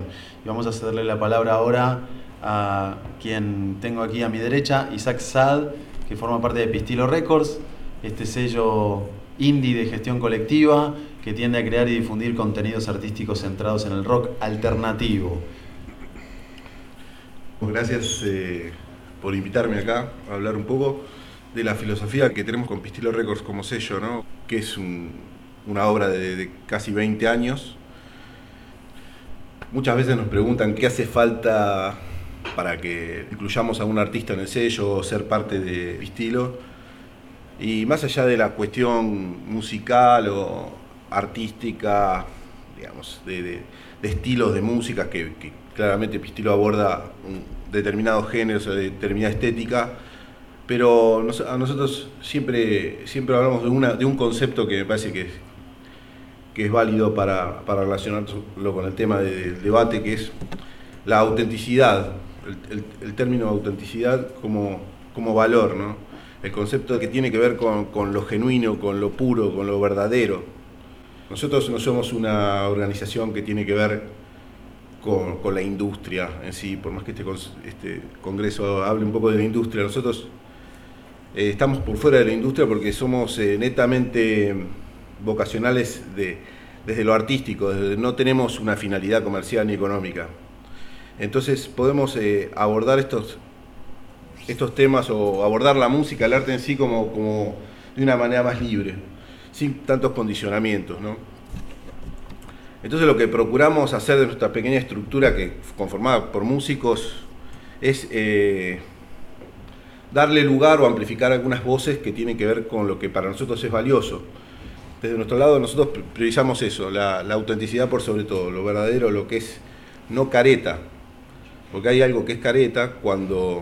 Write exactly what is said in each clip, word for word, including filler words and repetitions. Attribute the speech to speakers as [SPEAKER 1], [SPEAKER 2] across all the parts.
[SPEAKER 1] Y vamos a cederle la palabra ahora a quien tengo aquí a mi derecha, Isaac Saad, que forma parte de Pistilo Records, este sello indie de gestión colectiva que tiende a crear y difundir contenidos artísticos centrados en el rock alternativo.
[SPEAKER 2] Gracias eh, por invitarme acá a hablar un poco de la filosofía que tenemos con Pistilo Records como sello, ¿no? Que es un, una obra de, de casi veinte años. Muchas veces nos preguntan qué hace falta para que incluyamos a un artista en el sello o ser parte de Pistilo. Y más allá de la cuestión musical o artística, digamos, de, de, de estilos de música, que, que claramente Pistilo aborda un determinados géneros o determinada estética, pero nos, a nosotros siempre, siempre hablamos de, una, de un concepto que me parece que es, que es válido para, para relacionarlo con el tema de, del debate, que es la autenticidad, el, el, el término autenticidad como, como valor, ¿no? El concepto que tiene que ver con, con lo genuino, con lo puro, con lo verdadero. Nosotros no somos una organización que tiene que ver con, con la industria en sí, por más que este, este congreso hable un poco de la industria. Nosotros eh, estamos por fuera de la industria porque somos eh, netamente vocacionales de, desde lo artístico, desde, no tenemos una finalidad comercial ni económica. Entonces podemos eh, abordar estos, estos temas o abordar la música, el arte en sí como, como de una manera más libre, sin tantos condicionamientos, ¿no? Entonces lo que procuramos hacer de nuestra pequeña estructura, que conformada por músicos, es eh, darle lugar o amplificar algunas voces que tienen que ver con lo que para nosotros es valioso. Desde nuestro lado nosotros priorizamos eso, la, la autenticidad por sobre todo, lo verdadero, lo que es no careta, porque hay algo que es careta cuando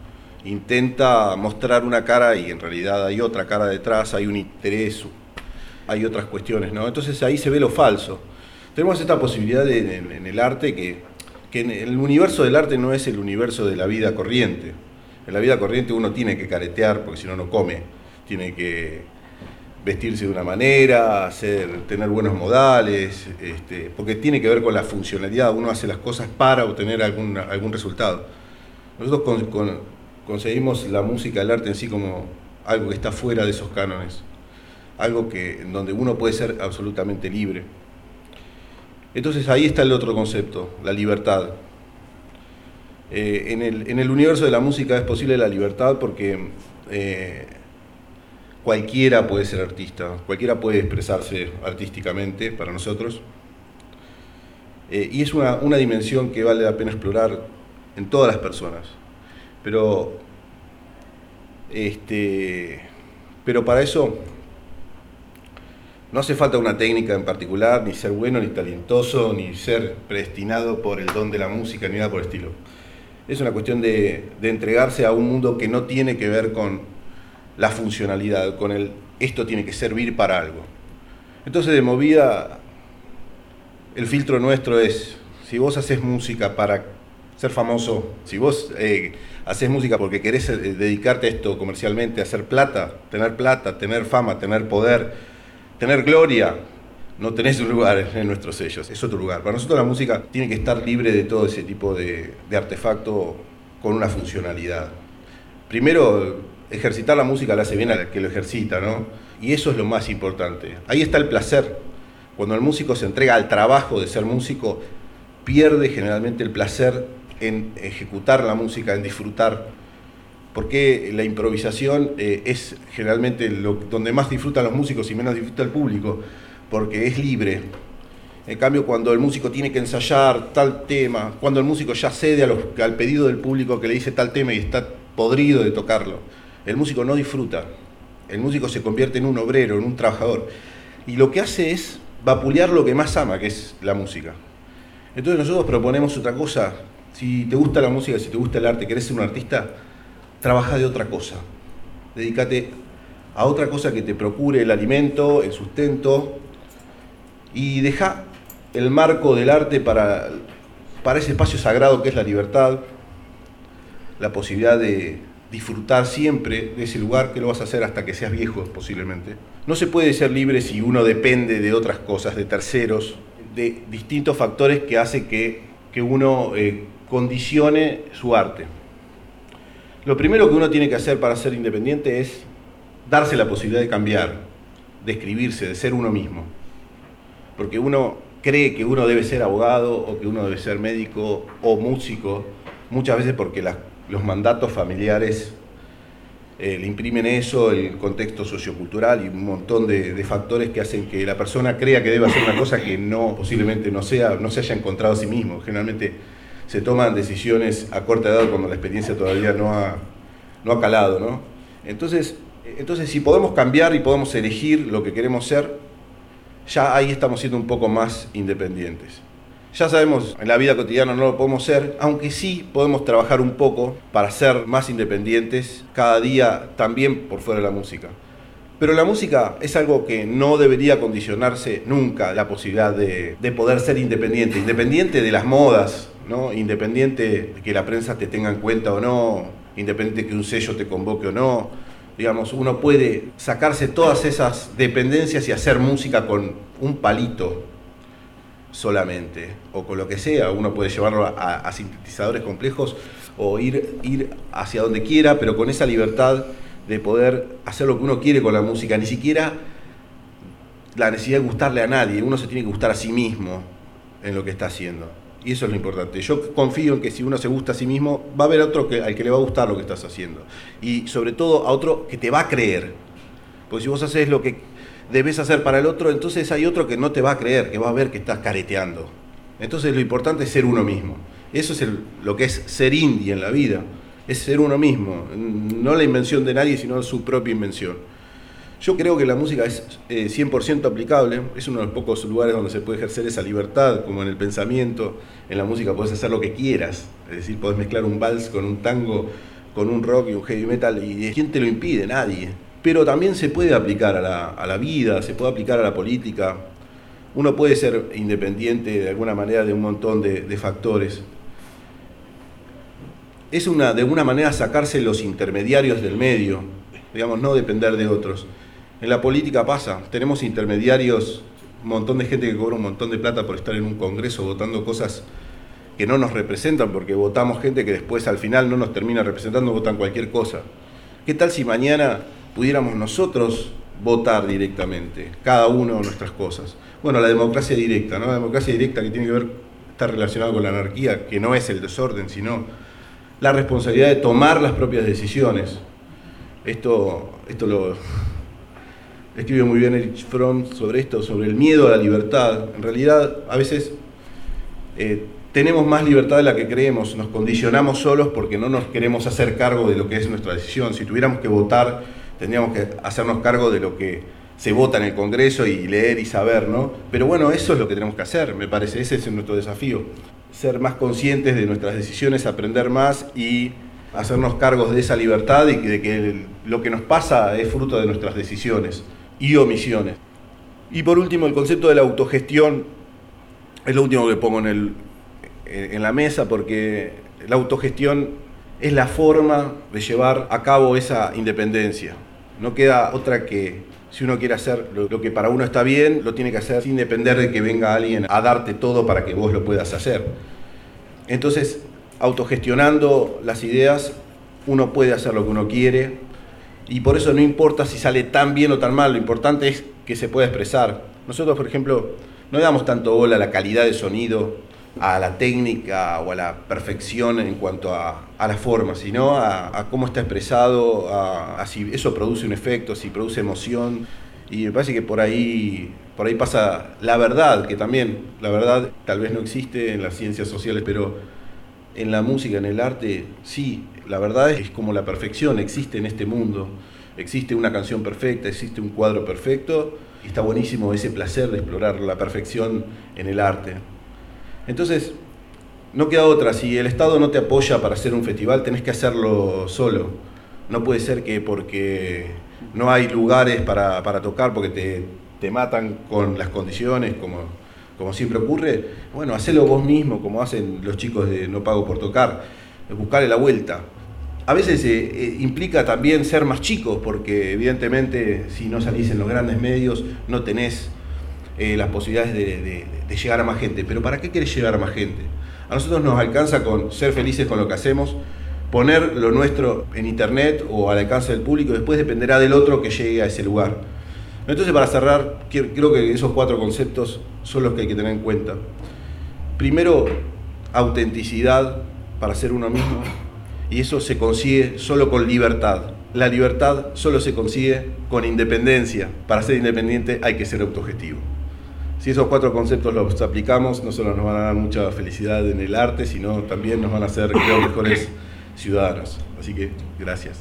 [SPEAKER 2] intenta mostrar una cara y en realidad hay otra cara detrás, hay un interés, hay otras cuestiones, ¿no? Entonces ahí se ve lo falso. Tenemos esta posibilidad de, en, en el arte que, que en el universo del arte no es el universo de la vida corriente. En la vida corriente uno tiene que caretear porque si no, no come. Tiene que vestirse de una manera, hacer, tener buenos modales, este, porque tiene que ver con la funcionalidad. Uno hace las cosas para obtener algún, algún resultado. Nosotros con, con, conseguimos la música, el arte en sí como algo que está fuera de esos cánones. Algo que, en donde uno puede ser absolutamente libre. Entonces ahí está el otro concepto, la libertad. Eh, en, el, en el universo de la música es posible la libertad porque eh, cualquiera puede ser artista, cualquiera puede expresarse artísticamente para nosotros. Eh, y es una, una dimensión que vale la pena explorar en todas las personas. Pero, este, pero para eso no hace falta una técnica en particular, ni ser bueno, ni talentoso, ni ser predestinado por el don de la música, ni nada por el estilo. Es una cuestión de, de entregarse a un mundo que no tiene que ver con la funcionalidad, con el esto tiene que servir para algo. Entonces, de movida, el filtro nuestro es, si vos haces música para ser famoso, si vos eh, haces música porque querés eh, dedicarte a esto comercialmente, hacer plata, tener plata, tener fama, tener poder, tener gloria, no tenés un lugar en nuestros sellos, es otro lugar. Para nosotros la música tiene que estar libre de todo ese tipo de, de artefacto con una funcionalidad. Primero, ejercitar la música le hace bien al que lo ejercita, ¿no? Y eso es lo más importante. Ahí está el placer. Cuando el músico se entrega al trabajo de ser músico, pierde generalmente el placer en ejecutar la música, en disfrutar. Porque la improvisación eh, es generalmente lo, donde más disfrutan los músicos y menos disfruta el público, porque es libre. En cambio, cuando el músico tiene que ensayar tal tema, cuando el músico ya cede a los, al pedido del público que le dice tal tema y está podrido de tocarlo, el músico no disfruta. El músico se convierte en un obrero, en un trabajador. Y lo que hace es vapulear lo que más ama, que es la música. Entonces nosotros proponemos otra cosa. Si te gusta la música, si te gusta el arte, querés ser un artista, trabaja de otra cosa, dedícate a otra cosa que te procure el alimento, el sustento, y deja el marco del arte para, para ese espacio sagrado que es la libertad, la posibilidad de disfrutar siempre de ese lugar, que lo vas a hacer hasta que seas viejo posiblemente. No se puede ser libre si uno depende de otras cosas, de terceros, de distintos factores que hacen que, que uno eh, condicione su arte. Lo primero que uno tiene que hacer para ser independiente es darse la posibilidad de cambiar, de escribirse, de ser uno mismo. Porque uno cree que uno debe ser abogado o que uno debe ser médico o músico, muchas veces porque la, los mandatos familiares eh, le imprimen eso, el contexto sociocultural y un montón de, de factores que hacen que la persona crea que debe hacer una cosa que no, posiblemente no sea, no se haya encontrado a sí mismo. Generalmente se toman decisiones a corta edad cuando la experiencia todavía no ha, no ha calado, ¿no? Entonces, entonces, si podemos cambiar y podemos elegir lo que queremos ser, ya ahí estamos siendo un poco más independientes. Ya sabemos, en la vida cotidiana no lo podemos ser, aunque sí podemos trabajar un poco para ser más independientes cada día, también por fuera de la música. Pero la música es algo que no debería condicionarse nunca la posibilidad de, de poder ser independiente, independiente de las modas, ¿no? Independiente de que la prensa te tenga en cuenta o no, independiente de que un sello te convoque o no. Digamos, uno puede sacarse todas esas dependencias y hacer música con un palito solamente, o con lo que sea. Uno puede llevarlo a, a sintetizadores complejos o ir, ir hacia donde quiera, pero con esa libertad de poder hacer lo que uno quiere con la música, ni siquiera la necesidad de gustarle a nadie. Uno se tiene que gustar a sí mismo en lo que está haciendo. Y eso es lo importante. Yo confío en que si uno se gusta a sí mismo, va a haber otro que, al que le va a gustar lo que estás haciendo. Y sobre todo a otro que te va a creer. Porque si vos haces lo que debes hacer para el otro, entonces hay otro que no te va a creer, que va a ver que estás careteando. Entonces lo importante es ser uno mismo. Eso es el, lo que es ser indie en la vida. Es ser uno mismo. No la invención de nadie, sino su propia invención. Yo creo que la música es eh, cien por ciento aplicable, es uno de los pocos lugares donde se puede ejercer esa libertad, como en el pensamiento. En la música podés hacer lo que quieras, es decir, podés mezclar un vals con un tango, con un rock y un heavy metal, y ¿quién te lo impide? Nadie. Pero también se puede aplicar a la, a la vida, se puede aplicar a la política. Uno puede ser independiente de alguna manera de un montón de, de factores. Es una, de alguna manera sacarse los intermediarios del medio, digamos, no depender de otros. En la política pasa, tenemos intermediarios, un montón de gente que cobra un montón de plata por estar en un congreso votando cosas que no nos representan, porque votamos gente que después al final no nos termina representando, votan cualquier cosa. ¿Qué tal si mañana pudiéramos nosotros votar directamente, cada uno nuestras cosas? Bueno, la democracia directa, ¿no? La democracia directa que tiene que ver, está relacionada con la anarquía, que no es el desorden, sino la responsabilidad de tomar las propias decisiones. Esto, esto lo escribe muy bien Erich Fromm sobre esto, sobre el miedo a la libertad. En realidad, a veces eh, tenemos más libertad de la que creemos, nos condicionamos solos porque no nos queremos hacer cargo de lo que es nuestra decisión. Si tuviéramos que votar, tendríamos que hacernos cargo de lo que se vota en el Congreso y leer y saber, ¿no? Pero bueno, eso es lo que tenemos que hacer, me parece, ese es nuestro desafío. Ser más conscientes de nuestras decisiones, aprender más y hacernos cargos de esa libertad y de que el, lo que nos pasa es fruto de nuestras decisiones y omisiones. Y por último, el concepto de la autogestión es lo último que pongo en, el, en la mesa, porque la autogestión es la forma de llevar a cabo esa independencia. No queda otra que, si uno quiere hacer lo, lo que para uno está bien, lo tiene que hacer sin depender de que venga alguien a darte todo para que vos lo puedas hacer. Entonces, autogestionando las ideas, uno puede hacer lo que uno quiere, y por eso no importa si sale tan bien o tan mal, lo importante es que se pueda expresar. Nosotros, por ejemplo, no le damos tanto bola a la calidad de sonido, a la técnica o a la perfección en cuanto a, a la forma, sino a, a cómo está expresado, a, a si eso produce un efecto, si produce emoción, y me parece que por ahí, por ahí pasa la verdad, que también la verdad tal vez no existe en las ciencias sociales, pero en la música, en el arte, sí, la verdad es como la perfección, existe en este mundo, existe una canción perfecta, existe un cuadro perfecto, y está buenísimo ese placer de explorar la perfección en el arte. Entonces, no queda otra, si el Estado no te apoya para hacer un festival, tenés que hacerlo solo. No puede ser que porque no hay lugares para, para tocar, porque te, te matan con las condiciones, como, como siempre ocurre, bueno, hacelo vos mismo, como hacen los chicos de No Pago por Tocar, buscarle la vuelta. A veces eh, eh, implica también ser más chicos, porque evidentemente si no salís en los grandes medios, no tenés eh, las posibilidades de, de, de llegar a más gente. Pero ¿para qué querés llegar a más gente? A nosotros nos alcanza con ser felices con lo que hacemos, poner lo nuestro en internet o al alcance del público, y después dependerá del otro que llegue a ese lugar. Entonces, para cerrar, creo que esos cuatro conceptos son los que hay que tener en cuenta. Primero, autenticidad para ser uno mismo, y eso se consigue solo con libertad. La libertad solo se consigue con independencia. Para ser independiente hay que ser autogestivo. Si esos cuatro conceptos los aplicamos, no solo nos van a dar mucha felicidad en el arte, sino también nos van a hacer, creo, mejores ciudadanos. Así que, gracias.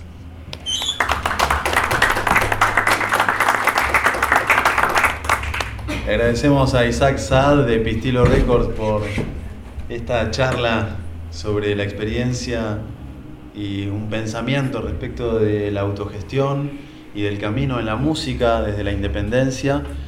[SPEAKER 1] Agradecemos a Isaac Saad de Pistilo Records por esta charla sobre la experiencia y un pensamiento respecto de la autogestión y del camino en la música desde la independencia.